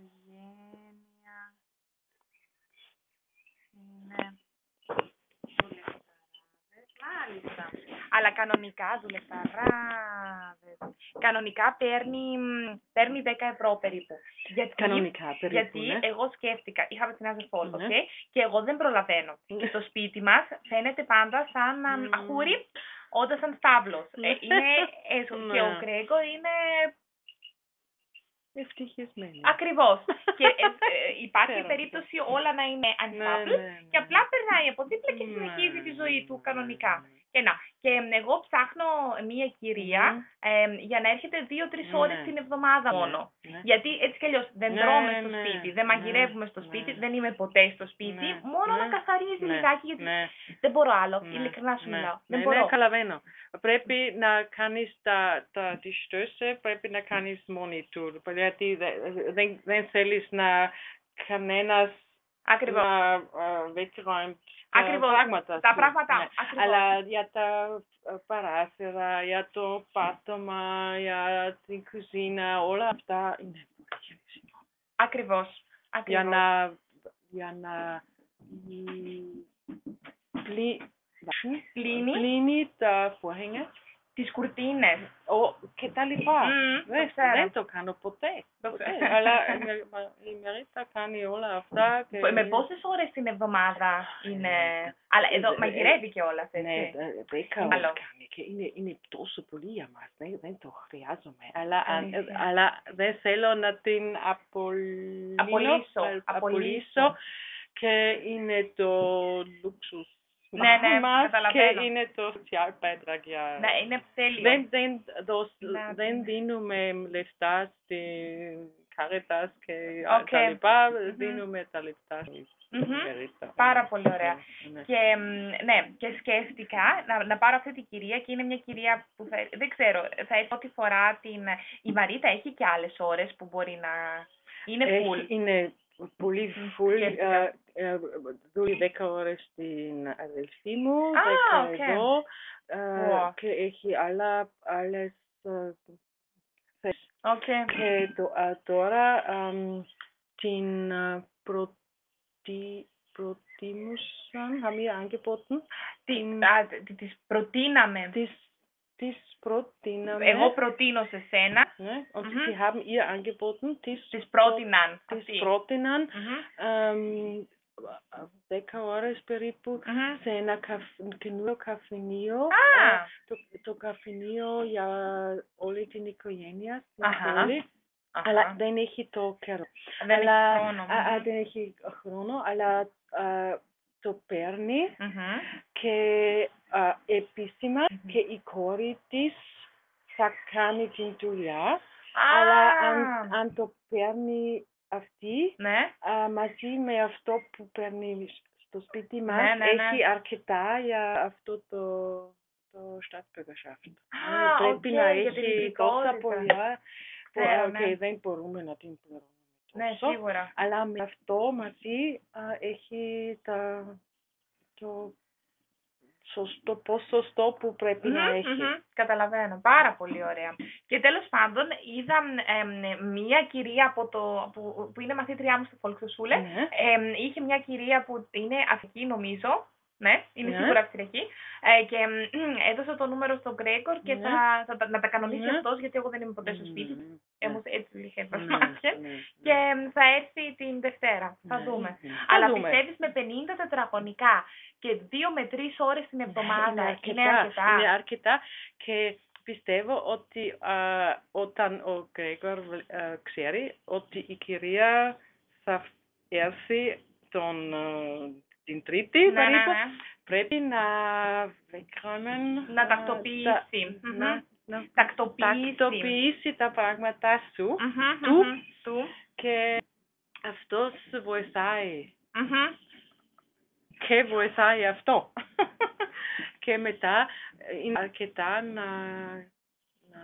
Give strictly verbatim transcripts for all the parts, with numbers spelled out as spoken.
οικογένεια είναι δουλευταράδες. Μάλιστα. Αλλά κανονικά δουλευταράδες. Κανονικά παίρνει, παίρνει δέκα ευρώ περίπου. Γιατί, Κανονικά περίπου, γιατί ναι. εγώ σκέφτηκα, είχα την αδερφό, Ναι. okay, και εγώ δεν προλαβαίνω. Και το σπίτι μας φαίνεται πάντα σαν mm. αχούρι, όταν σαν στάβλος. ε, είναι έσω. Και ο Γκρέγκορ είναι... ευτυχισμένη. Ακριβώς. Και ε, ε, υπάρχει Ξέρω. περίπτωση όλα να είναι unstable, Ναι, ναι, ναι. και απλά περνάει από δίπλα και Ναι, συνεχίζει τη ζωή ναι, του ναι, κανονικά. ναι. Και να, και ε, εγώ ψάχνω μία κυρία Mm. ε, για να έρχεται δύο-τρεις Ναι. ώρες την εβδομάδα Ναι, μόνο. ναι. Γιατί έτσι κι αλλιώς δεν Ναι, τρώμε στο ναι, σπίτι, δεν ναι, μαγειρεύουμε στο ναι, σπίτι, ναι. δεν είμαι ποτέ στο σπίτι, Ναι, μόνο ναι, να καθαρίζει ναι, λιγάκι, γιατί ναι. δεν μπορώ άλλο. Ναι, Ειλικρινά σου ναι, μιλάω. ναι, Δεν ναι, μπορώ. καταλαβαίνω. Πρέπει να κάνεις τα, τα, τις στώσεις, πρέπει να κάνεις monitor. Γιατί δεν, δεν, δεν θέλεις να κανένας Ακριβώς. να uh, wegräumt τα Ακριβώς. πράγματα Τα σου. πράγματα. Ναι. Ακριβώς. Αλλά για τα ε, παράθυρα, για το πάτωμα, για την κουζίνα, όλα αυτά είναι χρήσιμο. Ακριβώς. Για Ακριβώς. να, για να μ, πλη, Πλύνει πλύνει τα vorhänge. τις κουρτίνες. Ο, και τα λοιπά. Mm, το δεν, ξέρω. δεν το κάνω ποτέ. Το ποτέ. ξέρω. Αλλά η Μερ- η Μερίτα κάνει όλα αυτά. Και... Με πόσες ώρες την εβδομάδα είναι... Αλλά εδώ Ε, μαγειρεύει κιόλας, Ναι, έτσι. δέκα Καλό. ώρες κάνει και είναι, είναι τόσο πολύ για μας. Δεν, δεν το χρειάζομαι. Αλλά, αν- Αλήθεια. αλλά δεν θέλω να την απολύνω, Απολύσω, α- απολύσω. και είναι το λουξους Ναι, ναι, μας καταλαβαίνω. και είναι το social για... Ναι, είναι τέλειο. Δεν, δεν, δώσ- Να δεν την- δίνουμε λεφτά στην Caritas και Οκ. τα λοιπά, Μμμ. δίνουμε τα λεφτά στην Μμμ. Μερίτα. Πάρα πολύ ωραία. Ναι, ναι. Και, μ, ναι, και σκέφτηκα να, να πάρω αυτή την κυρία, και είναι μια κυρία που θα, δεν ξέρω, θα έρθει ό,τι φορά την... Η Μαρίτα έχει και άλλες ώρες που μπορεί να... Είναι Έχει- full. Είναι πολύ Μμ, full. σκέφτηκα. ε, ε, Δουλεύει δέκα ώρες στην αδελφή μου, Α, δέκα οκ. εδώ, ε, Wow. και έχει άλλα, άλλες ε, θέσεις. Οκ. Και το, α, τώρα αμ, την ε, προτι, προτιμούσαν, haben wir angeboten, Τι, την, α, τι- τις προτείναμε. τις, τις προτείναμε, Εγώ προτείνω σε σένα. ναι, und Μμμ. sie haben ihr angeboten, τις, Τις πρότειναν. τις αυτοί. πρότειναν, Μμμ. εμ, δέκα ώρες περίπου, Μμμ. σε ένα καφ- καινούριο καφενείο. Α. Ε, το, το καφενείο για όλη την οικογένεια στην Αχα. πόλη. Αχα. Αλλά δεν έχει το καιρό. Δεν έχει Αλλά- χρόνο. α, α, Μμμ. δεν έχει χρόνο, αλλά α, το παίρνει Μμμ. και α, επίσημα Μμμ. και η κόρη της θα κάνει την δουλειά. Α. Αλλά αν, αν το παίρνει αυτή, Ναι. α, μαζί με αυτό που παίρνει στο σπίτι μας, Ναι, ναι, ναι. έχει αρκετά για αυτό το, το Staatsbürgerschaft. Α, Πρέπει οκ, να για την έχει τόσα υπηκότητα. πολλά που Ξέρω, α, ναι. και δεν μπορούμε να την πληρώνουμε Ναι, τόσο. σίγουρα. Αλλά με αυτό μαζί α, έχει τα, το σωστό ποσοστό που πρέπει να Μμμ, έχει. μμμ. Καταλαβαίνω. Πάρα πολύ ωραία. Και τέλος πάντων είδα εμ, μία κυρία από το, που, που είναι μαθήτριά μου στο Volkshochschule. Ναι. Εμ, είχε μια κυρία που είναι Αφρική νομίζω. Ναι, είναι Ναι. σίγουρα Αυστριακή. Ε, και εμ, έδωσα το νούμερο στον Γκρέγκορ και Ναι. θα, θα, τα- να τα κανονίσει Ναι. αυτός, γιατί εγώ δεν είμαι ποτέ στο σπίτι. Ναι. Όμως έτσι είχε τα Ναι, μάτια. ναι, ναι. Και εμ, θα έρθει την Δευτέρα. Θα Ναι, δούμε. ναι. Αλλά Θα δούμε. πιστεύεις με πενήντα τετραγωνικά και δύο με τρεις ώρες την εβδομάδα Είναι αρκετά. είναι αρκετά? Είναι αρκετά και πιστεύω ότι α, όταν ο Γκρέγκορ α, ξέρει ότι η κυρία θα έρθει τον, α, την Τρίτη, Ναι, περίπου, ναι, ναι. πρέπει να wegräumen, Να α, τακτοποιήσει. τα- Μμμ. να- να Τακτοποιήσει. τακτοποιήσει τα πράγματα σου Μμμ, του μμμ, του. και αυτός βοηθάει. Μμμ. Και βοηθάει αυτό. Και μετά είναι αρκετά να, να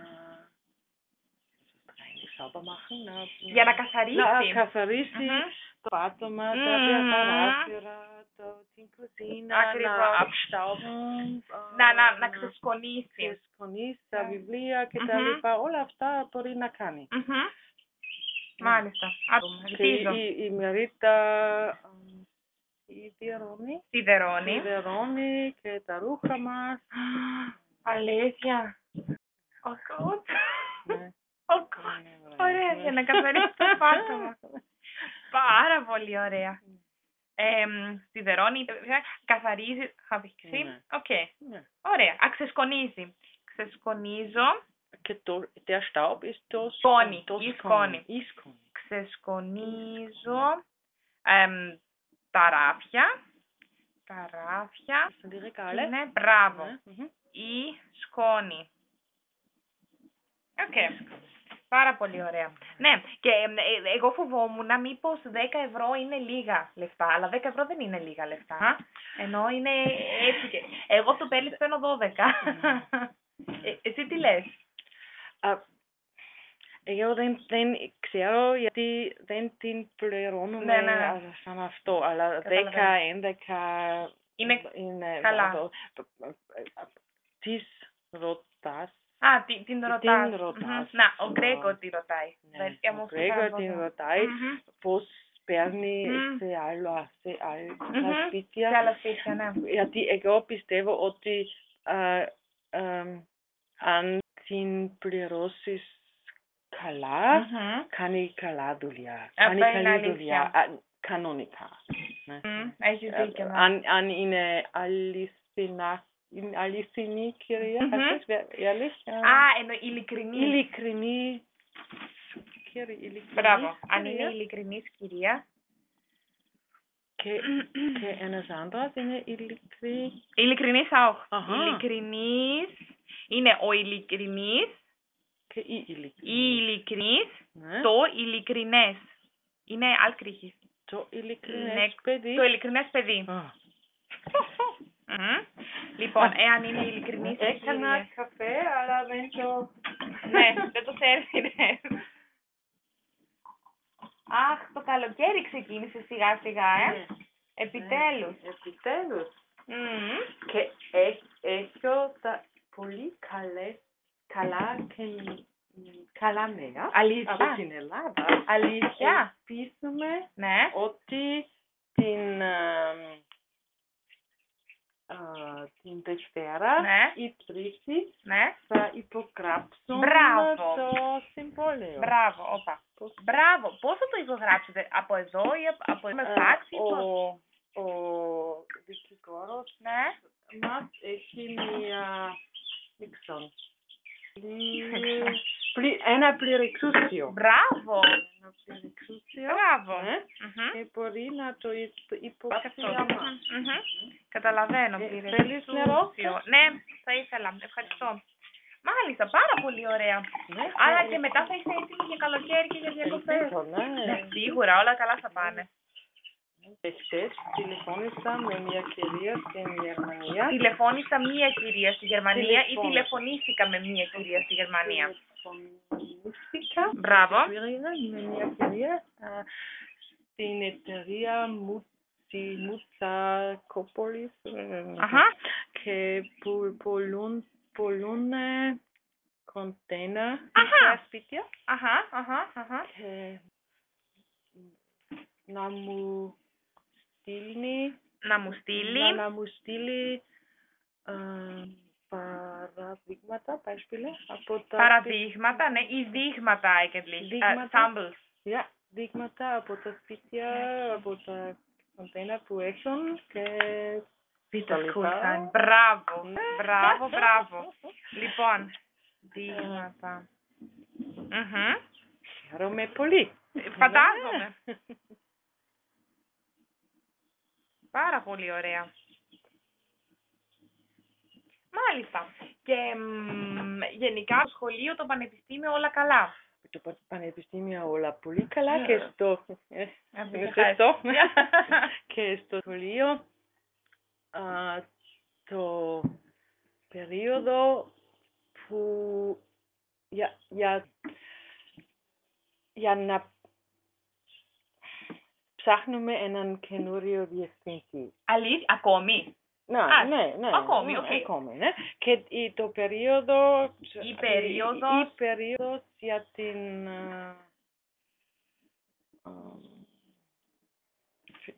sauber machen, να, Για να καθαρίσει. να καθαρίσει Μμμ. το πάτωμα, τα Μμμ. παράθυρα, το, την κουζίνα, Ακριβώς. να abstauben, Να, να, να ξεσκονίσει. ξεσκονίσει τα Ναι. βιβλία και τα Μμμ. λοιπά. Όλα αυτά μπορεί να κάνει. Μμμ. Μάλιστα. Άτομα. Και Ελπίζω. η, η Μερίτα σιδερώνει. Σιδερώνει. Σιδερώνει και τα ρούχα μας. Αλήθεια. Ο κότ. Ναι. Ο κότ. Ωραία, για να καθαρίσει το πάτωμα. Πάρα πολύ ωραία. Ε, σιδερώνει, καθαρίζει, χαβίξει. Ναι. Οκ. Ναι. Ωραία. Αξεσκονίζει. Ξεσκονίζω. Και το, der Staub ist το Σκόνη. το Η σκόνη. Η σκόνη. Ξεσκονίζω εμ, τα ράφια. Τα ράφια. Είναι μπράβο. Ναι. Mm-hmm. Η σκόνη. Οκ. Okay. Πάρα πολύ ωραία. Ναι, και ε, εγώ φοβόμουν μήπως δέκα ευρώ είναι λίγα λεφτά, αλλά δέκα ευρώ δεν είναι λίγα λεφτά. Ενώ είναι έτσι και... Εγώ στο Πέλης παίρνω δώδεκα. ε, εσύ τι λες? Uh, εγώ δεν, δεν ξέρω γιατί δεν την πληρώνουμε ναι, ναι, ναι. σαν αυτό, αλλά δέκα, έντεκα είναι, είναι καλά. Τις ρωτάς. Α, την, την ρωτάς. Την ρωτάς. Mm-hmm. Να, ο Γκρέγκο τη ρωτάει. Ναι, ο Γκρέγκο την ρωτάει mm-hmm. πώς παίρνει mm. σε άλλα, σε άλλα mm-hmm. σπίτια. Σε άλλα σπίτια, ναι. Γιατί εγώ πιστεύω ότι uh, um, αν την πληρώσεις καλά, mm-hmm. κάνει καλά δουλειά. Αυτή κάνει καλή δουλειά. Α, κανονικά. Ναι. Mm, έχεις δίκιο. Ναι. Αν, αν είναι αληθινά, είναι αληθινή κυρία, mm-hmm. ehrlich. Α, εννοεί ειλικρινή. Ειλικρινή. Μπράβο. Αν είναι ειλικρινής κυρία. Και, και ένας άντρας είναι ειλικρινής. Ειλικρινής auch. Αχα. Ειλικρινής. Είναι ο ειλικρινής. Και η ειλικρινής. Η ειλικρινής. Ναι. Το ειλικρινές. Είναι αλκρίχης. Το ειλικρινές ναι, παιδί. Το ειλικρινές παιδί. mm. Λοιπόν, εάν είναι ειλικρινής η Έκανα κυρία. καφέ, αλλά δεν το... ναι, δεν το σέρβιρες. Αχ, το καλοκαίρι ξεκίνησε σιγά σιγά, ε. Ναι. Επιτέλους. Ναι. Επιτέλους. Mm. Και έχω τα πολύ καλές, καλά και καλά νέα. Αλήθεια. Από την Ελλάδα. Αλήθεια. Ελπίζουμε ναι. ότι την, uh, uh, την Δευτέρα ναι. ή Τρίτη ναι. θα υπογράψουν Μπράβο. το συμβόλαιο. Μπράβο, όπα. Πώς... Μπράβο. Πώς θα το υπογράψετε, από εδώ ή από εδώ με φάξ ή πώς? Ο δικηγόρος ναι. μας έχει μια μίξον. Ένα πληρεξούσιο. Μπράβο. Ένα πληρεξούσιο. Μπράβο. Ναι. Mm-hmm. Και μπορεί να το υπογράψει για μας. Mm-hmm. Καταλαβαίνω. Ε, θέλεις νερό? Ναι, θα ήθελα. Ευχαριστώ. Μάλιστα, πάρα πολύ ωραία. Ναι, άρα ναι, και μετά θα είσαι έτοιμη για καλοκαίρι και για διακοπές. Ναι. ναι, σίγουρα, όλα καλά θα πάνε. Χθες τηλεφώνησα με μια κυρία στην Γερμανία. Τηλεφώνησα μία κυρία στη Γερμανία ή τηλεφωνήθηκα με μία κυρία στη Γερμανία. Τηλεφωνήθηκα. Μπράβο. Με μια κυρία στην εταιρεία Μουτσακόπολης και πουλούν πολλούν κοντέινερ στα σπίτια. Αχα, αχα, αχα. Και να μου στείλει, να μου στείλει, να, να μου στείλει α, παραδείγματα, από τα παραδείγματα, ναι, ή δείγματα eigentlich, δείγματα, uh, samples. Yeah, δείγματα από τα σπίτια, από τα κοντέινερ που έχουν και πιτασκούλσαν. Μπράβο, μπράβο, μπράβο. Λοιπόν, δείγματα. Mm-hmm. Χαίρομαι πολύ. Φαντάζομαι. Πάρα πολύ ωραία. Μάλιστα. Και μ, γενικά στο σχολείο, το πανεπιστήμιο όλα καλά. Το πανεπιστήμιο όλα πολύ καλά και στο, Ευχαριστώ. και στο σχολείο α, το περίοδο που για, για, για να ψάχνουμε έναν καινούριο διευθυντή. Αλήθεια, ακόμη. Ναι, Α, ναι, ναι. Ακόμη, οκ. Ναι, ακόμη, ναι. Και το περίοδο... Η περίοδος... Η περίοδος για την...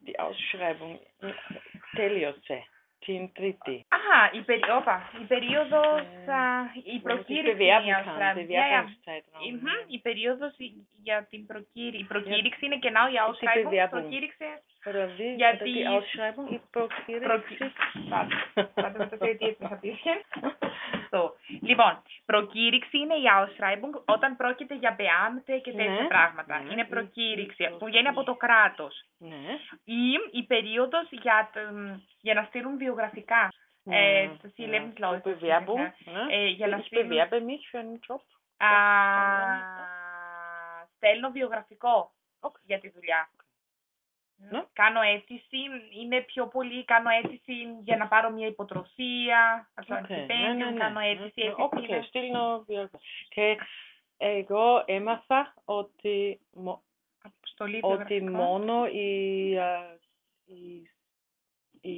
die Ausschreibung τέλειωσε την Τρίτη. Αχα, η, περι... Όπα, η περίοδος, Ε, α, η Wo man sich προκήρυξη bewerben είναι η kann, Ausschreibung. Ja, ja. Bewerbungszeitraum. Mhm, η περίοδος για την προκήρυξη. Η προκήρυξη είναι genau η Ausschreibung. Bewerbung. Προκήρυξη Oder wie? για Oder τη... die Ausschreibung, η προκήρυξη. Warte, warte, das jetzt noch ein bisschen. So. Λοιπόν, προκήρυξη είναι η Ausschreibung όταν πρόκειται για Beamte και τέτοια Ναι. πράγματα. Ναι. Είναι προκήρυξη Η- που βγαίνει από το κράτος. Ναι. Ή η περίοδος για, τ- για να στείλουν βιογραφικά. Ε, Ja, die ja. Lebensläufe. So Bewerbung. Ja. Ne? Ε, για να Ich στείλουν... bewerbe mich für einen Job. Α, στέλνω βιογραφικό Okay. για τη δουλειά. Ναι. Κάνω αίτηση, είναι πιο πολύ, κάνω αίτηση για να πάρω μια υποτροφία, αυτό Okay. stipendium, Ναι, ναι, ναι. κάνω αίτηση, Ναι, αίτηση okay, είναι- στείλω βιογραφικό. Και εγώ έμαθα ότι, μο- αποστολή ότι βιογραφικών. μόνο η, α, η, η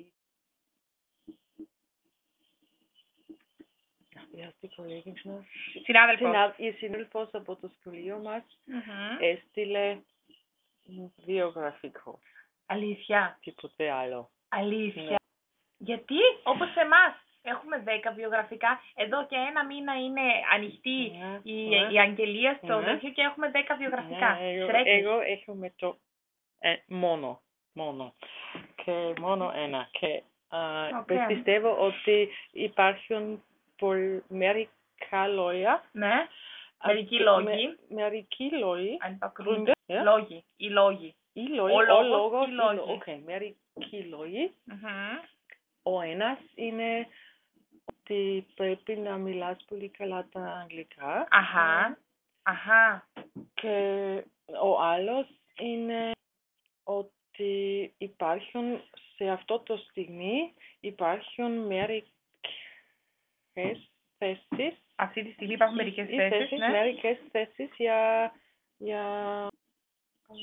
wie heißt die Kollegin schnell? Συνάδελφος. Συνα- Η συνάδελφος από το σχολείο μας Μμμ. έστειλε βιογραφικό, Αλήθεια. τίποτε άλλο. Αλήθεια. Ναι. Γιατί, όπως εμάς, έχουμε δέκα βιογραφικά, εδώ και ένα μήνα είναι ανοιχτή Ναι, η, ναι. η αγγελία στο Ναι. τέτοιο και έχουμε δέκα βιογραφικά. Ναι, εγώ, Schrecklich. εγώ έχω με το ε, μόνο, μόνο και μόνο ένα και α, Οκ. πιστεύω ότι υπάρχουν πολλ- μερικά λόγια. Ναι. α, Μερικοί και- λόγοι. με- Μερικοί λόγοι. Ein paar Gründe, Gründe. ja. Λόγοι. Οι λόγοι. Οι λόγοι, Ο ο λόγος, λόγος, οι οι λόγοι. λό- οκ, μερικοί λόγοι. Μμμ. Ο ένας είναι ότι πρέπει να μιλάς πολύ καλά τα αγγλικά. Αχα. Αχα. Και ο άλλος είναι ότι υπάρχουν σε αυτό το στιγμή υπάρχουν μερικές θέσεις. Αυτή τη στιγμή υπάρχουν μερικές οι θέσεις, ναι. Μερικές θέσεις για, για ε,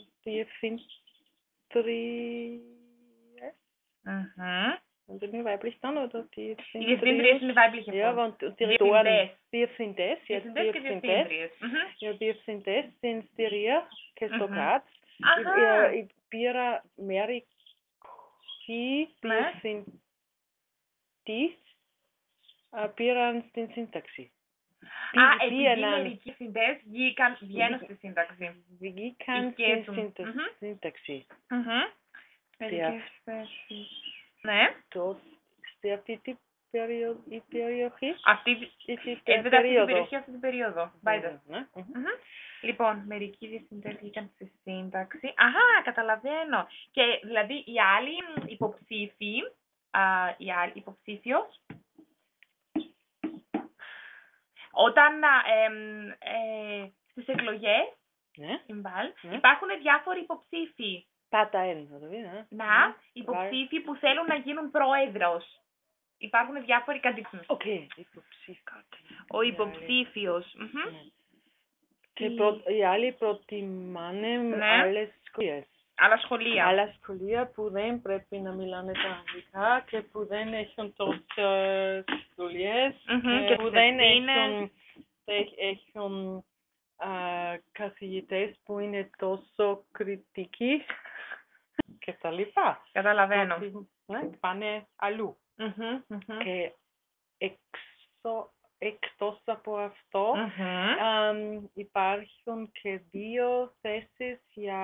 διευθύντριες. Mhm. Und sind weiblich dann, oder die Οι διευθύντριες είναι weibliche Ja, Form. und Direktoren, Διευθυντές. Διευθυντές, ja, Διευθυντές και Διευθυντές, διευθύντριες. Μμμ. ja, Διευθυντές στην Στηρία και στο Μμμ. Graz. Αχα. Η- η- Πήρα μερικοί Ναι. διευθυντής α, πήραν στην σύνταξη. Α, Πή- επειδή πήγαιναν- μερικοί διευθυντές βγήκαν, βγαίνουν στη σύνταξη. Βγήκαν Οι στην κέσουν. σύνταξη. Μμμ. σύνταξη. Μμμ. Μερικές θέσεις. Ναι. Το, σε αυτή την περίοδο, η περιοχή, Αυτή, η- η ε, βέβαια αυτή την περίοδο. περιοχή, αυτή την περίοδο. Μπάιντε. Ναι, μμμ. Μμμ. Λοιπόν, μερικοί διευθυντές βγήκαν στη σύνταξη. Αχα, καταλαβαίνω. Και δηλαδή οι άλλοι υποψήφοι, α, οι άλλοι υποψήφιος, όταν α, εμ, ε, στις εκλογές, Ναι. στην Βαλ, Ναι. υπάρχουν διάφοροι υποψήφοι. Πάτα ένα, δηλαδή, ναι. Να, υποψήφοι που θέλουν να γίνουν πρόεδρος. Υπάρχουν διάφοροι καντιντές. Οκ, υποψήφια. Ο υποψήφιος. μμμ. Ναι. Και Οι- προ, οι άλλοι προτιμάνε Ναι. άλλες σχολείες. Άλλα σχολεία. Άλλα σχολεία που δεν πρέπει να μιλάνε τα αγγλικά και που δεν έχουν τόσες δουλειές Μμμ, και και που τις δεν ευθύνες. έχουν, δεν έχουν α, καθηγητές που είναι τόσο κριτικοί και τα λοιπά. Καταλαβαίνω. Ότι, ναι, πάνε αλλού. Μμμ, μμμ. Και εξω, εκτός από αυτό, Μμμ. αμ, υπάρχουν και δύο θέσεις για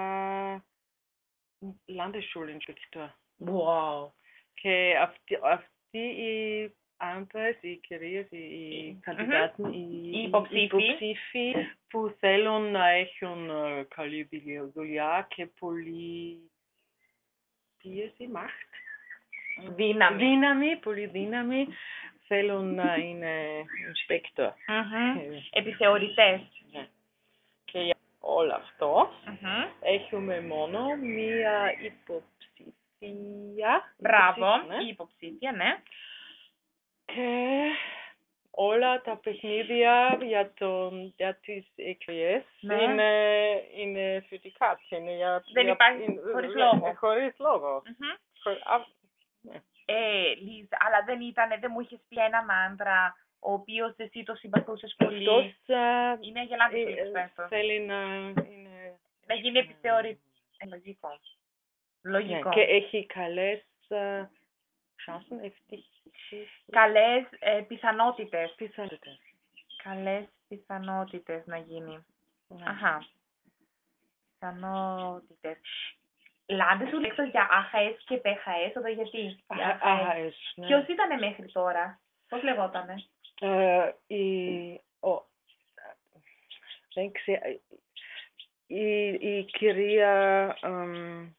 Landesschulинspektor. Wow. Και αυτοί, αυτοί οι άντρες, οι κυρίες, οι, οι καντιδάτοι, οι, Οι υποψήφοι. υποψήφοι που θέλουν να έχουν ε, καλή δουλειά και πολύ πίεση, macht. Δύναμη. Δύναμη, πολύ δύναμη, θέλουν να είναι inspector. Μμμ. Ε, Επιθεωρητές. ναι. Και για όλο αυτό Μμμ. έχουμε μόνο μία υποψήφια. Μπράβο. Ναι. Η υποψήφια, ναι. Και όλα τα παιχνίδια για, τον, για τις εκλογές Ναι. είναι, είναι θετικά. Είναι για, Δεν για- υπάρχει είναι- χωρίς ναι, λόγο. Χωρίς λόγο. Μμμ. Χω- α, ναι. Ε, Λίζα, αλλά δεν ήταν, δεν μου είχες πει έναν άντρα ο οποίος εσύ το συμπαθούσες πολύ. Αυτός α, Είναι αγελάντης ε, πολύ ε, θέλει να είναι... να γίνει επιθεωρητής. Ε, λογικό. Λογικό. Ναι, και έχει καλές uh, chances, ευτυχίες. Καλές ε, πιθανότητες. Πιθανότητες. Καλές πιθανότητες να γίνει. Ναι. Αχα. Πιθανότητες. Λάντε σου λέξω για ΑΧΕΣ και ΠΧΕΣ, εδώ γιατί. Α, ΑΧΕΣ, ναι. Ποιος ήτανε μέχρι τώρα, πώς λεγότανε. Ε, η, ο, δεν ξέρω, η, η κυρία um,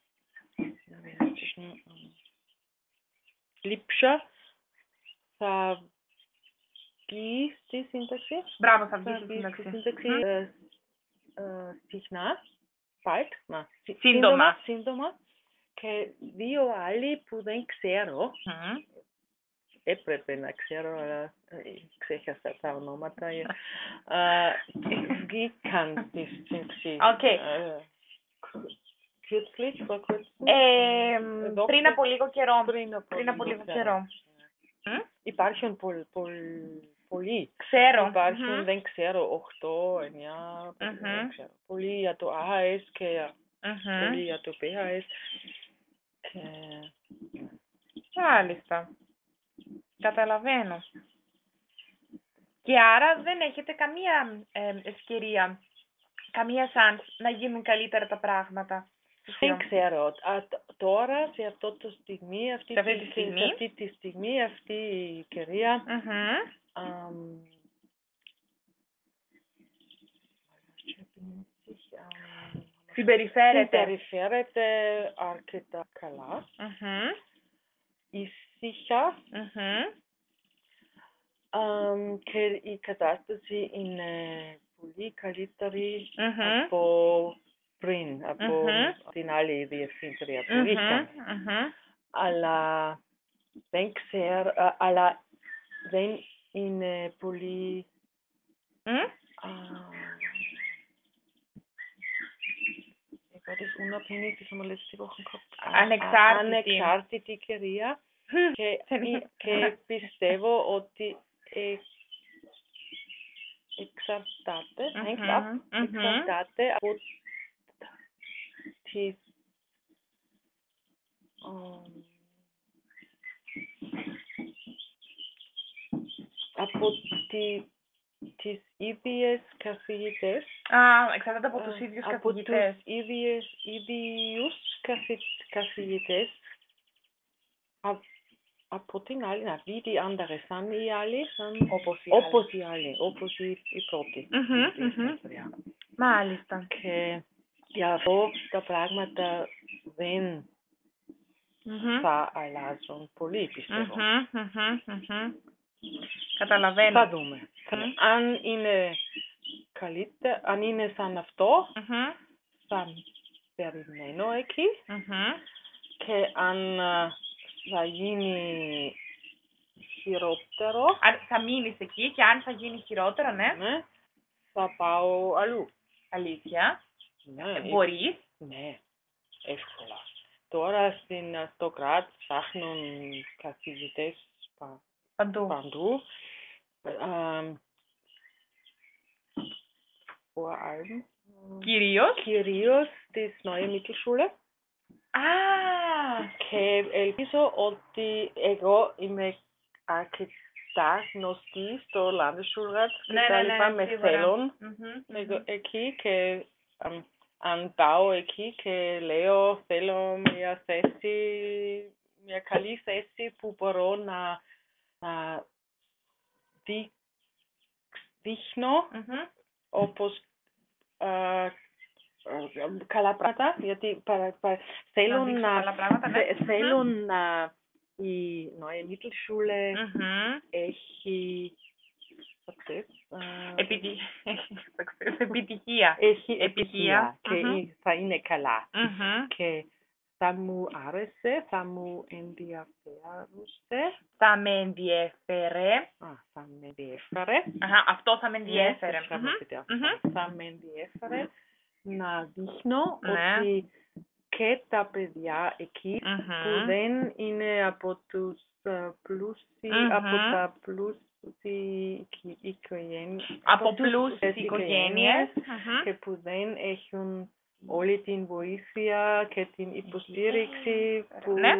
Λίψα θα βγει στη σύνταξη. Μπράβο, θα Θα βγει στη σύνταξη. σύνταξη ε, ε, συχνά, bald, να, Σύντομα. σύντομα, σύντομα. Και δύο άλλοι που δεν ξέρω, Mm. έπρεπε να ξέρω, αλλά ξέχασα τα ονόματα. Βγήκαν στη σύνταξη. Οκ. Kürzlich, vor kurzem. Ε, Εδώ, πριν από λίγο καιρό. Πριν από, Πριν από λίγο καιρό. Mm? Υπάρχουν πολλ, πολλ, πολλοί. Ξέρω. Υπάρχουν, Mm-hmm. δεν ξέρω, οκτώ, εννιά, Mm-hmm. δεν ξέρω. Πολλοί για το ΑΧΕΣ και Mm-hmm. πολλοί για το ΠΧΕΣ. Και... Μάλιστα. Καταλαβαίνω. Και άρα δεν έχετε καμία ε, ευκαιρία, καμία σανς να γίνουν καλύτερα τα πράγματα. Δεν ξέρω. Α, τώρα, σε αυτό το στιγμή, αυτή, σε αυτή τη, τη στιγμή, σε αυτή τη στιγμή, αυτή η κυρία mm-hmm. um, συμπεριφέρεται. συμπεριφέρεται αρκετά καλά. Mm-hmm. Ήσυχα. Mm-hmm. Um, και η κατάσταση είναι πολύ καλύτερη Mm-hmm. από πριν, από Mm-hmm. την άλλη διευθύντρια που Mm-hmm. είχαν. Mm-hmm. Αλλά δεν ξέρω, α, αλλά δεν είναι πολύ... Mm? Gott ist unabhängig, das haben wir letzte Woche gehabt. Ανεξάρτητη. Ανεξάρτητη κυρία. και, και πιστεύω ότι ε, εξαρτάται, Mm-hmm. hängt ab, Mm-hmm. εξαρτάται από τις um, από τη, τις ίδιες καθηγητές. Α, εξαρτάται από τους ίδιους από καθηγητές. Από τους ίδιες, ίδιους καθη, καθηγητές. Α, από την άλλη, να δει τι andere σαν οι άλλοι, σαν όπως οι όπως άλλοι. οι άλλοι, όπως οι, οι πρώτοι. Mm-hmm, mm-hmm. Μάλιστα. Και γι' αυτό τα πράγματα δεν mm-hmm. θα αλλάζουν πολύ, πιστεύω. Mm-hmm, mm-hmm, mm-hmm. Καταλαβαίνω. Θα δούμε. Mm-hmm. Αν είναι καλύτερα, αν είναι σαν αυτό, mm-hmm. θα περιμένω εκεί. Mm-hmm. Και αν θα γίνει χειρότερο, αν θα μείνεις εκεί και αν θα γίνει χειρότερο, ναι, ναι, θα πάω αλλού. Αλήθεια. Ναι, μπορείς. Ναι, εύκολα. Τώρα στην, στο κράτ ψάχνουν καθηγητές πα, παντού. παντού. Um, vor allem. Κυρίως. Κυρίως στις Neue Mittelschule. Α! Και ελπίζω ότι εγώ είμαι αρκετά γνωστή στο Landesschulrat και ναι, τα ναι, λοιπά, ναι, με θέλουν mm-hmm, mm-hmm. εκεί και um, αν πάω εκεί και λέω θέλω μια θέση, μια καλή θέση που μπορώ να, να δει, δείχνω mm-hmm. όπως uh, καλά πράγματα, γιατί παρα, παρα, θέλουν να, να, πράγματα, ναι. θε, θέλουν να η Neue Mittelschule mm-hmm. έχει success, uh, Επιτυχία. Επιτυχία. Έχει επιτυχία επιτυχία και mm-hmm. θα είναι καλά. Mm-hmm. Και θα μου άρεσε, θα μου ενδιαφέρουσε. Θα με ενδιέφερε. Α, θα με ενδιέφερε. Αχα, αυτό θα με ενδιέφερε. Yeah, mm-hmm. Mm-hmm. Θα με ενδιέφερε να δείχνω ναι. ότι και τα παιδιά εκεί mm-hmm. που δεν είναι από τους uh, πλούσιοι, mm-hmm. από τα πλούσιοι οικογένειες, από πλούσιες οικογένειες mm-hmm. και που δεν έχουν όλη την βοήθεια και την υποστήριξη που Ναι.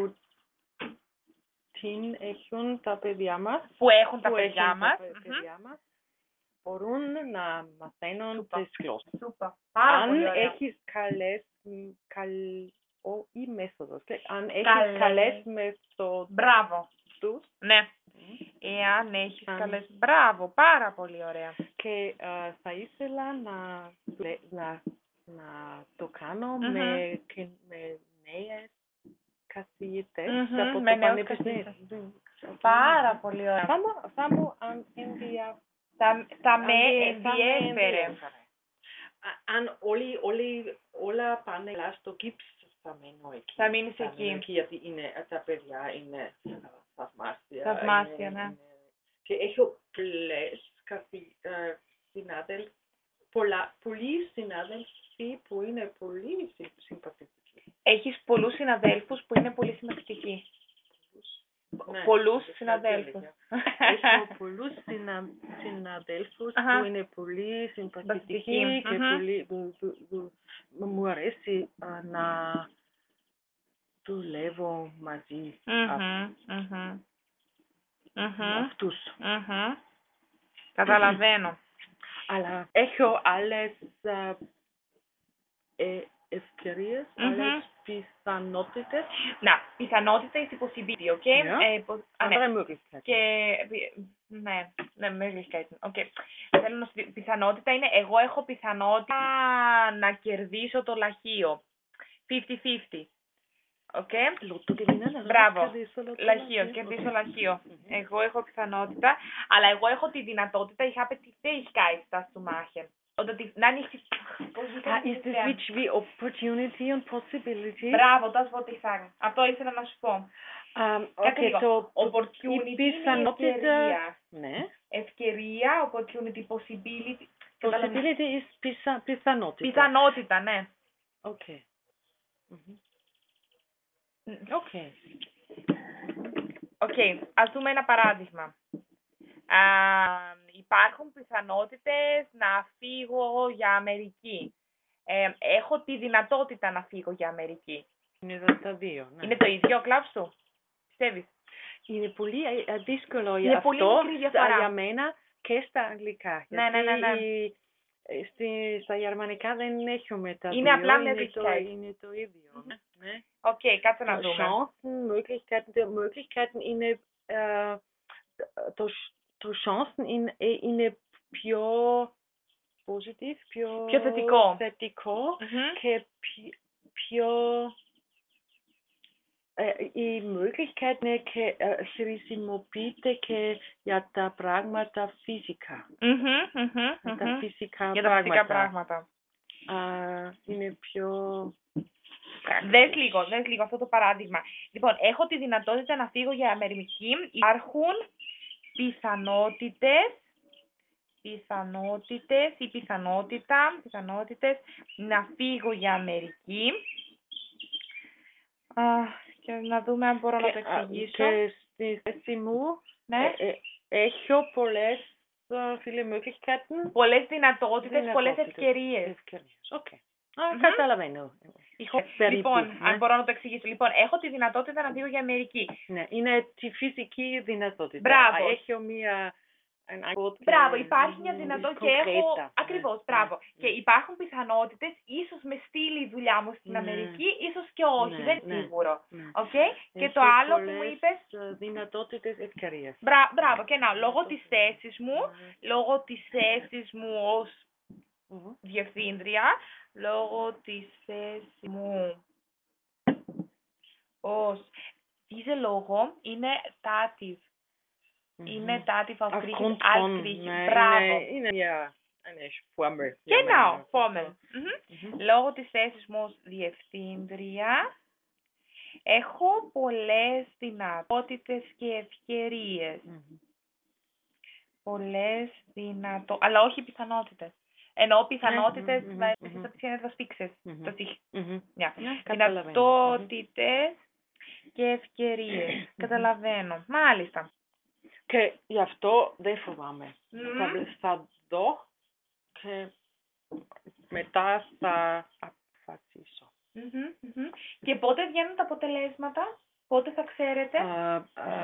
την έχουν τα παιδιά μας, Που έχουν τα που παιδιά έχουν μας. τα παιδιά μας, μπορούν να μαθαίνουν Σούπα. τις γλώσσες. Σούπα. Πάρα Αν πολύ ωραία. έχεις καλές, μ, καλ, ο, ή μέθοδος, και αν έχεις Καλές. καλές μέθοδους, Μπράβο. Ναι. Εάν έχεις Αν- καλές. Μπράβο. Πάρα πολύ ωραία. και α, θα ήθελα να, λε- να, να το κάνω Μμμ. με, και με νέες καθηγητές Μμμ, από με το νέους πανεπιστήμιο. Πάρα πολύ ωραία. Θα μου, θα μου αν ενδια- Θα, θα με αν- θα με ενδιέφερε. ενδιέφερε. Α- Αν όλοι, όλοι, όλα πάνε καλά στο ΚΙΠΣ, θα μείνω εκεί. Θα μείνεις Θα εκεί. μείνω εκεί, γιατί είναι, τα παιδιά είναι θαυμάσια. Θαυμάσια, είναι- ναι. είναι- Και έχω πολλές καθη, ε, συνάδελφοι, πολλά, πολλοί συνάδελφοι που είναι πολύ συ- συμπαθητικοί. Έχεις πολλούς συναδέλφους που είναι πολύ συμπαθητικοί. Ναι, Πολλούς das συναδέλφους. Έχω πολλούς συνα, συναδέλφους Αχα. που είναι πολύ συμπαθητικοί Συμπαθητικοί, και μμμ. πολύ, που, που, που, μου αρέσει α, να δουλεύω μαζί Μμμ, α- μμμ. με Μμμ, αυτούς. μμμ. Καταλαβαίνω. Αλλά έχω άλλες α, ε, ευκαιρίες, Μμμ. άλλες πιθανότητες. Να, πιθανότητα ist die Possibility, okay? Ja. Ε, πο- α, ναι. Andere Möglichkeiten. Και, πι- ναι, ναι, Möglichkeiten. Okay. Θέλω να σου πει, πιθανότητα είναι, εγώ έχω πιθανότητα να κερδίσω το λαχείο. πενήντα πενήντα. Okay? Λότο gewinnen, Μπράβο. κερδίσω λότο, Λαχείο, okay. κερδίσω Okay. λαχείο. Mhm. Εγώ έχω πιθανότητα, αλλά εγώ έχω τη δυνατότητα, ich habe die Fähigkeit, das zu machen. Oder die, nein, nicht die, πώς Ah, ist das wie, wie Opportunity und Possibility? Μπράβο, das wollte ich sagen. Αυτό ήθελα να σου πω. Um, Κάτσε okay, λίγο. το Opportunity η είναι πιθανότητα, ευκαιρία. ναι. Ευκαιρία, opportunity, possibility. Possibility is πιθα, πιθανότητα. Πιθανότητα, ναι. Okay. Mhm. Okay. Οκ, ας δούμε ένα παράδειγμα. Α, υπάρχουν πιθανότητες να φύγω για Αμερική. Ε, έχω τη δυνατότητα να φύγω για Αμερική. Είναι τα δύο, ναι. Είναι το ίδιο, κλαψ του. Πιστεύεις? Είναι πολύ ε, δύσκολο Είναι αυτό πολύ μικρή διαφορά. για μένα και στα αγγλικά. Ναι, ναι, ναι, ναι. Γιατί η- στη, στα γερμανικά δεν έχουμε τα Είναι δύο. απλά είναι το, Möglichkeit. είναι το ίδιο. Ναι. Ναι. Οκ, κάτσε να δούμε. Chancen, Möglichkeiten, die Möglichkeiten είναι, äh, το, το chancen είναι, είναι πιο positive, πιο, Πιο θετικό. θετικό Μμμ. και πιο, πιο ε, η Möglichkeit είναι και ε, χρησιμοποιείται και για τα πράγματα φυσικά. Μμμ, μμμ, Για τα μμμ. φυσικά Για τα πράγματα. φυσικά πράγματα. Α, είναι πιο... Δες λίγο, δες λίγο αυτό το παράδειγμα. Λοιπόν, έχω τη δυνατότητα να φύγω για Αμερική. Υπάρχουν πιθανότητες, πιθανότητες ή πιθανότητα, πιθανότητες να φύγω για Αμερική. Α, και να δούμε αν μπορώ να το Και, α, εξηγήσω. και στη θέση μου Ναι. ε, ε, έχω πολλές ε, viele Möglichkeiten. Πολλές δυνατότητες, πολλές Δυνατότητες. ευκαιρίες. Ευκαιρίες. Οκ. Α, Μμμ. καταλαβαίνω. Ηχο- Περίπου, Λοιπόν, ναι. αν μπορώ να το εξηγήσω. Λοιπόν, έχω τη δυνατότητα να φύγω για Αμερική. Ναι, είναι τη φυσική δυνατότητα. Μπράβο. Έχω μία... Ένα angebot και Μπράβο, υπάρχει μια μ, δυνατότητα και κονκρέτα. έχω. Ναι, Ακριβώς, ναι, μπράβο. ναι. Και υπάρχουν πιθανότητες, ίσως με στείλει η δουλειά μου στην Ναι. Αμερική, ίσως και όχι, Ναι, δεν είναι ναι. σίγουρο. Ναι. Οκ. Και Έχω το άλλο που μου πολλές, είπες. ε, δυνατότητες ευκαιρίες. Μπρα, μπράβο, και να, λόγω της θέσης μου, Ναι. λόγω της θέσης μου ως Μμμ. διευθύντρια, λόγω της θέσης μου ως. Diese λόγο είναι dative. Είναι dative auf Griechisch, Aufgrund als von, Griechisch. ναι, Μπράβο. είναι, είναι μια, eine Formel. Genau, Formel. Μμμ. Mhm. Λόγω της θέσης μου ως διευθύντρια, έχω πολλές δυνατότητες και ευκαιρίες. Mhm. Πολλές δυνατό... Αλλά όχι πιθανότητες. Εννοώ πιθανότητες, μμμ, weil μμμ. es ist ein bisschen etwas Fixes. Mhm. Das ich, Mhm. ja. Ναι, καταλαβαίνω. Δυνατότητες και ευκαιρίες. Καταλαβαίνω. Μάλιστα. Και γι' αυτό δεν φοβάμαι. Μμ. Θα, θα δω και μετά θα, αποφασίσω. Μμμ, μμμ. Και πότε βγαίνουν τα αποτελέσματα, πότε θα ξέρετε? Α, α,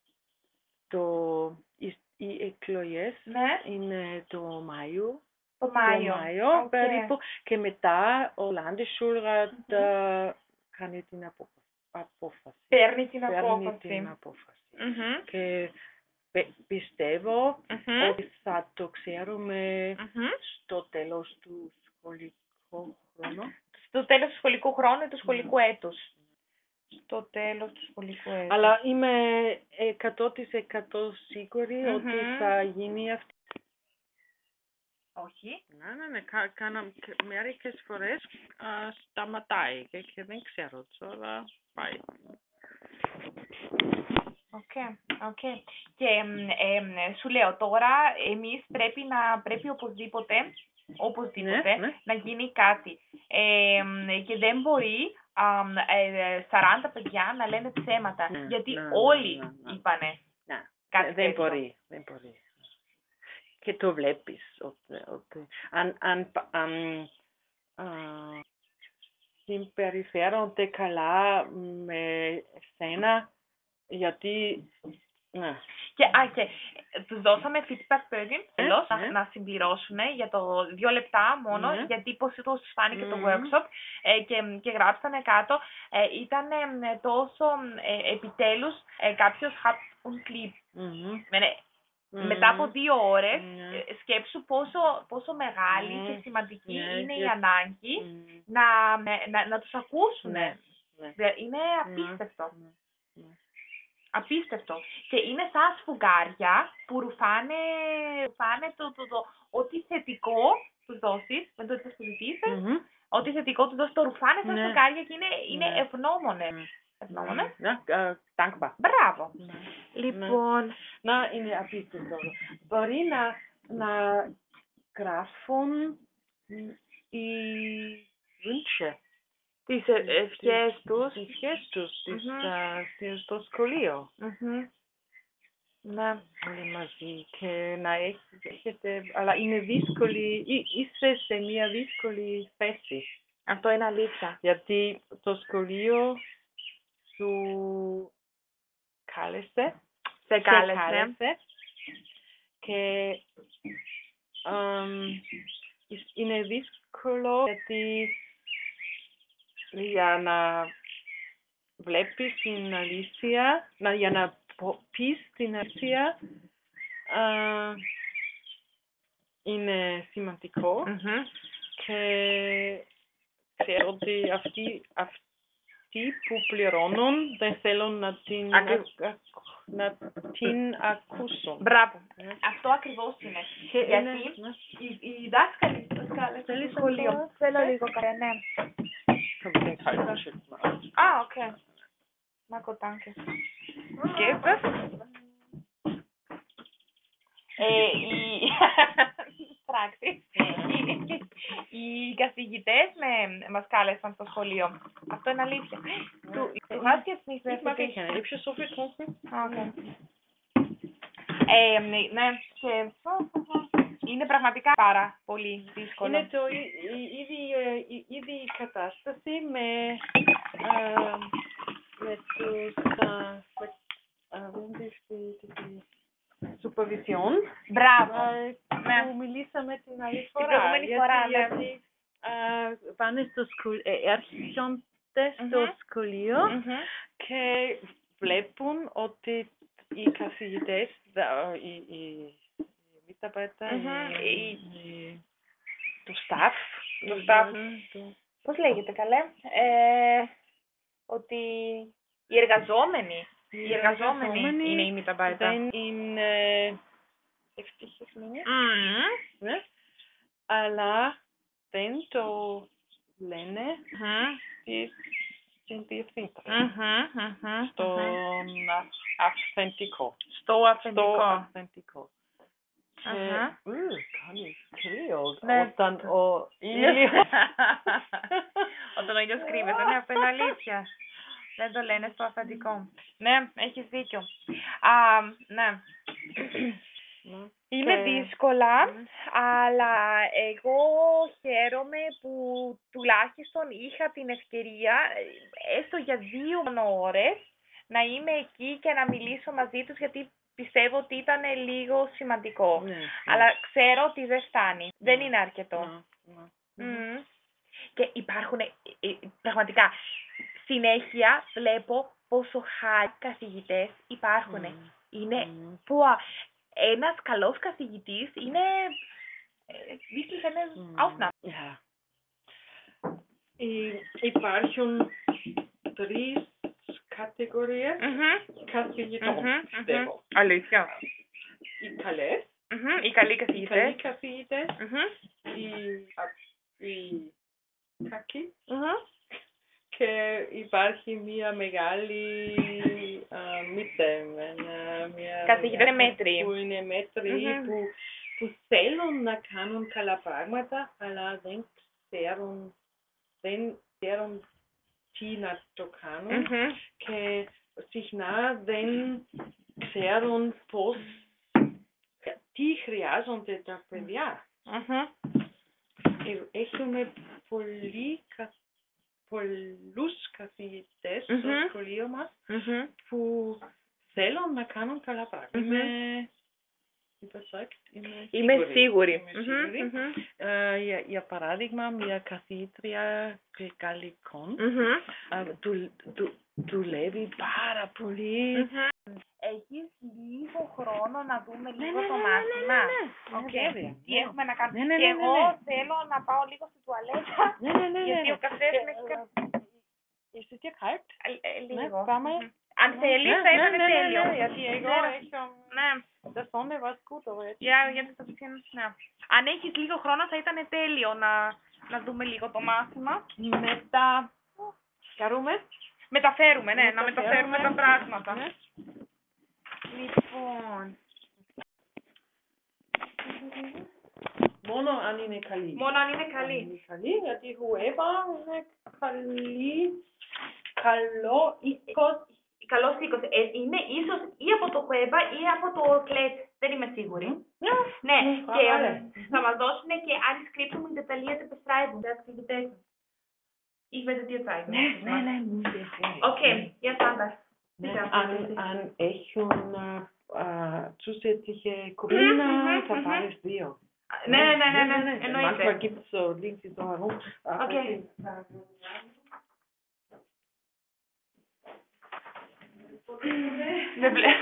το, οι, οι εκλογές Ναι, είναι το Μάιο. το Μάιο. Το Μάιο Οκ. περίπου και μετά ο Landesschulrat Μμμ. κάνει την απο- απόφαση. Παίρνει την Παίρνει απόφαση. την απόφαση. Μμμ, Και πε- πιστεύω μμμ, ότι θα το ξέρουμε μμμ. στο τέλος του σχολικού χρόνου. Στο τέλος του σχολικού χρόνου ή του σχολικού έτους. Στο τέλος του σχολικού έτους. Αλλά είμαι εκατό τοις εκατό σίγουρη Μμμ. ότι θα γίνει αυτή. Όχι. Ναι, ναι, ναι. Κα, κάνα, μερικές φορές α, σταματάει και, και δεν ξέρω τώρα πάει. Οκ, οκ. Και εμ, εμ, σου λέω τώρα, εμείς πρέπει να πρέπει οπωσδήποτε, οπωσδήποτε Ναι, ναι. να γίνει κάτι. Εμ, και δεν μπορεί αμ, ε, σαράντα παιδιά να λένε ψέματα. Ναι, γιατί ναι, ναι, όλοι ναι, ναι. είπανε Ναι. κάτι δεν τέτοιο. μπορεί, δεν μπορεί. Και το βλέπεις ότι, ότι αν, αν, αν α, συμπεριφέρονται καλά με σένα, γιατί ναι. Και, α, και τους δώσαμε feedback bögen, τέλος, ναι. να, να συμπληρώσουν για το δύο λεπτά μόνο, Ναι. γιατί πώς τους φάνηκε το Μμμ. workshop ε, και, και γράψανε κάτω, ε, ήταν ε, τόσο ε, επιτέλους ε, κάποιος hat un clip. Μμμ. Με- ναι, Μμμ. Μετά από δύο ώρες, Ναι. ε, σκέψου πόσο, πόσο μεγάλη Ναι. και σημαντική Ναι, είναι η και- ανάγκη Μμμ. να, με- να, να τους ακούσουν. Ναι. Ναι. Είναι απίστευτο. Ναι. Ναι. Απίστευτο. Και είναι σαν σφουγγάρια που ρουφάνε, ρουφάνε το, το, το, ό,τι θετικό του δώσεις, με το ότι θα συζητήσεις, Μμμ. ό,τι θετικό του δώσεις το ρουφάνε σαν Ναι. σφουγγάρια και είναι, είναι Ναι. ευγνώμονες. Ναι. Ευγνώμονες. Ναι. ε, dankbar. Μπράβο. Ναι. Λοιπόν, Να είναι απίστευτο. Μπορεί να, να γράφουν οι wünsche. τις ε- ευχές τους. Τις ευχές τους τις, Μμμ. α, στις- στο σχολείο. Μμμ. Ναι. Όλοι μαζί και να έχ- έχετε, αλλά είναι δύσκολη, εί- είστε σε μια δύσκολη θέση. Αυτό είναι αλήθεια. Γιατί το σχολείο σου κάλεσε, Σε κάλεσε. κάλεσε και αμ, εις- είναι δύσκολο γιατί για να βλέπεις την αλήθεια, να, για να πω- πεις την αλήθεια α, είναι σημαντικό Μμμ. και ξέρω ότι αυτοί, αυτοί που πληρώνουν δεν θέλουν να την, Ακριβώς. α- α- να την ακούσουν. Μπράβο. Ναι. Αυτό ακριβώς είναι. Και Γιατί είναι- ναι. οι, οι δάσκαλοι δάσκαλοι Θέλεις στο σχολείο. λίγο Θέλω καφέ? λίγο καφέ, ναι. Kann man den kalten schütten aus. Α, οκ. Μάκο, danke. Και ε, οι... Πράκτης. Οι καθηγητές με μας κάλεσαν στο σχολείο. Αυτό είναι αλήθεια. Du, du hast jetzt nicht sehr Ich mag viel ich gerne. Ich habe schon so viel getrunken. Okay. Ε, ναι, ναι, και είναι πραγματικά πάρα πολύ δύσκολο. Είναι το ί- η- ήδη, ε, η- ήδη η κατάσταση με, ε, με τους α, με, α, δεν τη- τη- τη- supervision Μπράβο. ε, Ναι. που μιλήσαμε την άλλη φορά. προηγούμενη γιατί, φορά, ναι. γιατί ε, πάνε στο σχολείο, ε, έρχονται στο Μμμ. σχολείο Μμμ. και βλέπουν ότι οι καθηγητές, δα- οι, οι, οι Mitarbeiter, Μμμ. οι- οι- το staff, Το οι- staff. το- Πώς λέγεται καλέ, ε, ότι οι εργαζόμενοι, οι εργαζόμενοι εργαζόμενοι είναι οι Mitarbeiter. δεν είναι ευτυχισμένοι, Μμμ. ναι, αλλά δεν το λένε Μμμ. στις- στην διευθύντρια, Μμμ. Μμμ. στον α- αυθεντικό. Στο Στο αφεντικό. αυθεντικό. Και, Αχα. μ, κάνει κρύο Ναι. όταν ο ήλιος... Όταν ο ήλιος κρύβεται, ναι, αυτό είναι αλήθεια. Δεν το λένε στο αφεντικό. Ναι, έχεις δίκιο. Α, ναι. Ναι. Είναι Και- δύσκολα, Ναι. αλλά εγώ χαίρομαι που τουλάχιστον είχα την ευκαιρία, ε, έστω για δύο μόνο ώρες, να είμαι εκεί και να μιλήσω μαζί τους, γιατί πιστεύω ότι ήταν λίγο σημαντικό. Ναι, ναι. Αλλά ξέρω ότι δεν φτάνει. Δεν Ναι. είναι αρκετό. Ναι, ναι. Μμμ. Και υπάρχουν, ε, ε, πραγματικά, συνέχεια βλέπω πόσο χάρη καθηγητές υπάρχουν. Μμμ. Είναι, Μμμ. που α, ένας καλός καθηγητής είναι ε, wirklich eine Ausnahme. Ja. Υ- Υπάρχουν τρεις κατηγορίες Μμμ. καθηγητών, Μμμ. πιστεύω. Μμμ. Αλήθεια. Οι καλές, Μμμ. Οι καλοί οι καλοί καθηγητές. καθηγητές, Μμμ. οι, α- οι κακοί, Μμμ. και υπάρχει μια μεγάλη α, μύτε, ένα- μια Καθηγητές μέτριοι. που είναι μέτριοι, Μμμ. που, που θέλουν να κάνουν καλά πράγματα, αλλά δεν ξέρουν, δεν ξέρουν τι να το κάνουν, Μμμ. και συχνά δεν ξέρουν πώς, τι χρειάζονται τα παιδιά. Μμμ. Ε, Έχουμε πολύ, κα- πολλούς καθηγητές Μμμ. στο σχολείο μας Μμμ. που θέλουν να κάνουν καλά πράγματα. Μμμ. Είμαι überzeugt, είμαι Είμαι σίγουρη. σίγουρη. Είμαι Μμμ. σίγουρη. Μμμ. Ε, για, για παράδειγμα, μια καθηγήτρια γαλλικών Μμμ. ε, δου- δου- δουλεύει πάρα πολύ. Μμμ. Έχεις λίγο χρόνο να δούμε Ναι, λίγο ναι, το ναι, ναι, μάθημα? ναι, ναι. Οκ. Ναι, βέβαια. Τι Ναι. έχουμε να κάνουμε? Ναι, ναι, Και ναι, ναι, εγώ ναι. θέλω να πάω λίγο στην τουαλέτα. Ναι, ναι, ναι, Γιατί ναι. ο καφές Ε, με έχει ε, κα- Ist es dir kalt? Ε, ε, Ναι, λίγο. πάμε. Μμμ. Αν θέλεις Ναι, θα ναι, ήταν ναι, ναι, τέλειο. ναι, γιατί εγώ Ναι. έχω... Ναι. Der Sonne war's gut, aber jetzt... Για, γιατί θα πιένω, ναι. Αν έχεις λίγο χρόνο θα ήταν τέλειο να, να δούμε λίγο το μάθημα. Μετα... Καρούμε. Μεταφέρουμε, ναι, να Μεταφέρουμε. μεταφέρουμε τα πράγματα. Ναι. Λοιπόν, Μόνο αν είναι καλή. μόνο αν είναι Αν καλή. είναι καλή, γιατί whoever είναι καλή, καλό οίκος. Καλός οίκος. Ε, είναι ίσως ή από το Κουέμπα ή από το Κλέτ. Δεν είμαι σίγουρη. Ja. Ναι, Mhm. και Alle. ε, θα μας δώσουν και Anskriptungen detaillierte Beschreibung der Aktivitäten. Ich werde dir zeigen. Ναι, was ich ναι, mache. ναι, μου gefällt. Okay, jetzt anders. Ναι, Bitte, αν, bitte. αν έχουν α, zusätzliche Kurina, Mhm, θα mhm. πάρεις δύο. Ναι, ναι, ναι, ναι, Manchmal εννοείται. gibt es so, liegt sie so herum. Okay. Δεν βλέπω.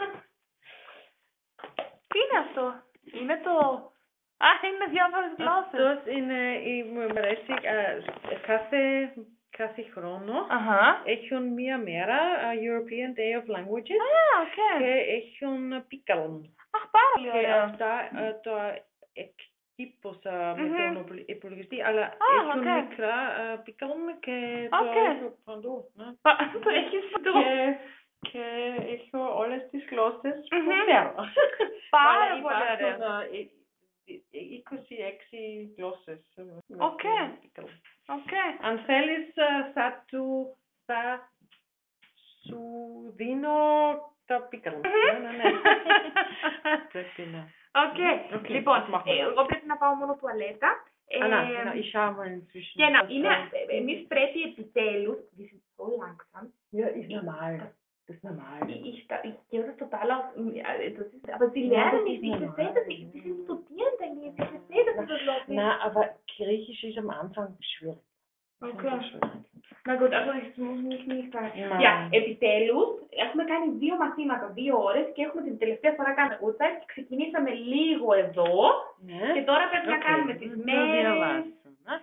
Τι είναι αυτό? Είναι το... Α, είναι διάφορες γλώσσες. Αυτός είναι, η- μου αρέσει, α, κάθε, κάθε χρόνο Αχα. έχουν μία μέρα, α, European Day of Languages, Α, οκ. και έχουν πίκαλον. Αχ, πάρα πολύ Και ωραία. αυτά α, το εκτύπωσα με Μμμ. τον υπολογιστή, αλλά Α, έχουν οκ. μικρά α, πίκαλον και το Οκ. έχω παντού. Ναι. Πα- Το έχεις παντού. Και, και έχω όλες τις γλώσσες που Μμμ. ξέρω. Πάρα Αλλά πολύ υπάρχουν, ωραία. α, ε, ε, είκοσι έξι γλώσσες. ε, με Οκ. το πίκαλον. Οκ. Αν θέλεις, α, θα του, θα σου δίνω το πίκαλον. Ναι, ναι, ναι. Πρέπει να. Οκ. Οκ, Λοιπόν, das machen wir. ε, εγώ πρέπει να πάω μόνο τουαλέτα. Ah, na, Ε, genau, ich habe inzwischen. Και να, das, είναι, äh, ε, εμείς πρέπει επιτέλους, wir sind so langsam, Ja, ist normal. Das ist normal. ich, ich, ich gehe das total auf, äh, das ist, aber sie Ja, lernen das nicht, ist ich normal. verstehe das nicht, sie sind Studierende, ich verstehe das nicht, Leute. Na, aber Griechisch ist am Anfang schwierig. Okay. Schwierig. Να gut, also ich muss mich nicht sagen. Μα- Ja, επιτέλους, έχουμε κάνει δύο μαθήματα, δύο ώρες και έχουμε την τελευταία φορά κάνει ούτσα και ξεκινήσαμε λίγο εδώ Ναι. και τώρα πρέπει να Οκ. κάνουμε τις Να μέρες. διαβάσω, ναι.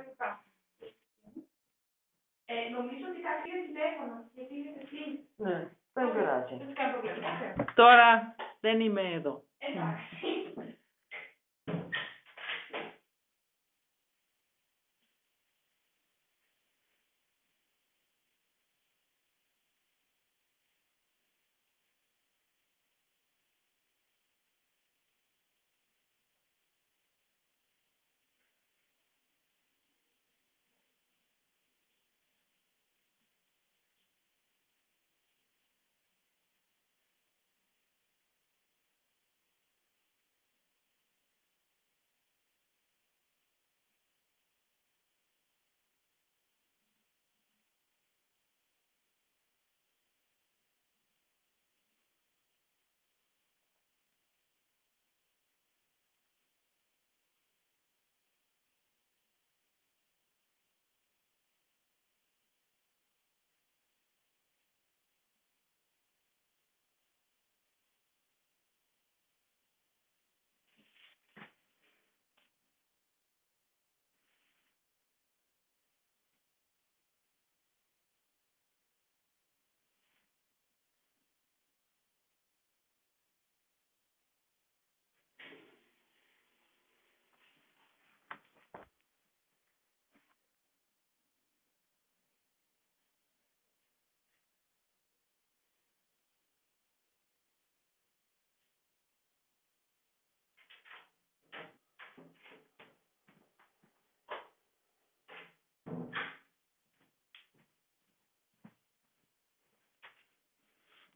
Ε, νομίζω ότι κάτι είναι τηλέφωνο, γιατί είναι εσύ. Ναι, δεν πειράζει. Δεν κάνω πρόβλημα. Τώρα δεν είμαι εδώ. Εντάξει.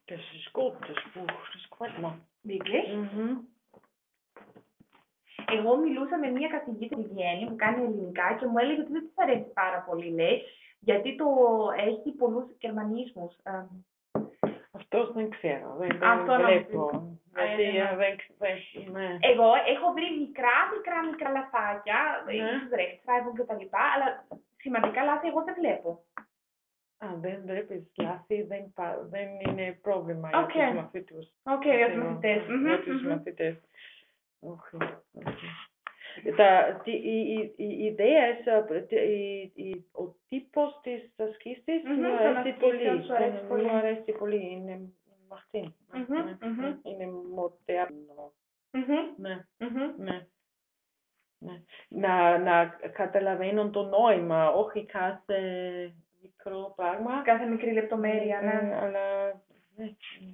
Das ist gut, das Buch, das gefällt mir. Wirklich? Mhm. Εγώ μιλούσα με μια καθηγήτρια στη Βιέννη που κάνει ελληνικά και μου έλεγε ότι δεν της αρέσει πάρα πολύ, λέει, γιατί το έχει πολλούς γερμανισμούς. Ε, Αυτός δεν ξέρω, δεν, δεν Αυτό να βλέπω. μου Γιατί ε, ε, δεν, δεν, ναι. Εγώ έχω βρει μικρά, μικρά, μικρά λαθάκια, Ναι. ίσως rechtschreibung και τα λοιπά, αλλά σημαντικά λάθη εγώ δεν βλέπω. Α, δεν βλέπεις λάθη, δεν, πα- δεν είναι πρόβλημα Οκ. για τους μαθητούς. Οκ, για τους μαθητές. Μμμ, Για τους μμμ. μαθητές. Όχι, όχι. Τα, τη, η, η, η ιδέα, ε, τη- η, η, ο τύπος της ασκήσης Μμμ, μου των αρέσει ασκήσεων πολύ. σου αρέσει Τον- πολύ. Μου αρέσει πολύ, είναι μαχτή. Μμμ, μμμ. Είναι μοντέρνο. Μμμ, Ναι, μμμ. ναι. Ναι. Να, να καταλαβαίνουν το νόημα, όχι κάθε μικρό πράγμα. Κάθε μικρή λεπτομέρεια, Ε, ναι. αλλά, ναι.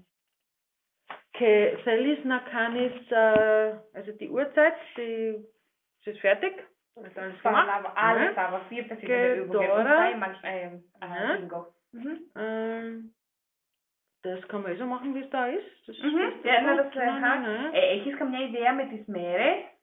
Και θέλεις να κάνεις, äh, also die Uhrzeit, die, es ist fertig? Ist alles Θα gemacht? αναλάβω άλλες Ναι. θα vier Και verschiedene Übungen und τώρα- zweimal äh, Ναι. äh, Bingo. Mhm. Ähm, das kann man eh so machen, wie es da ist. Das, Mhm. das, Ja, na, gut. das, äh, Ναι, ναι, ναι. ε, έχεις καμιά ιδέα με τις μέρες?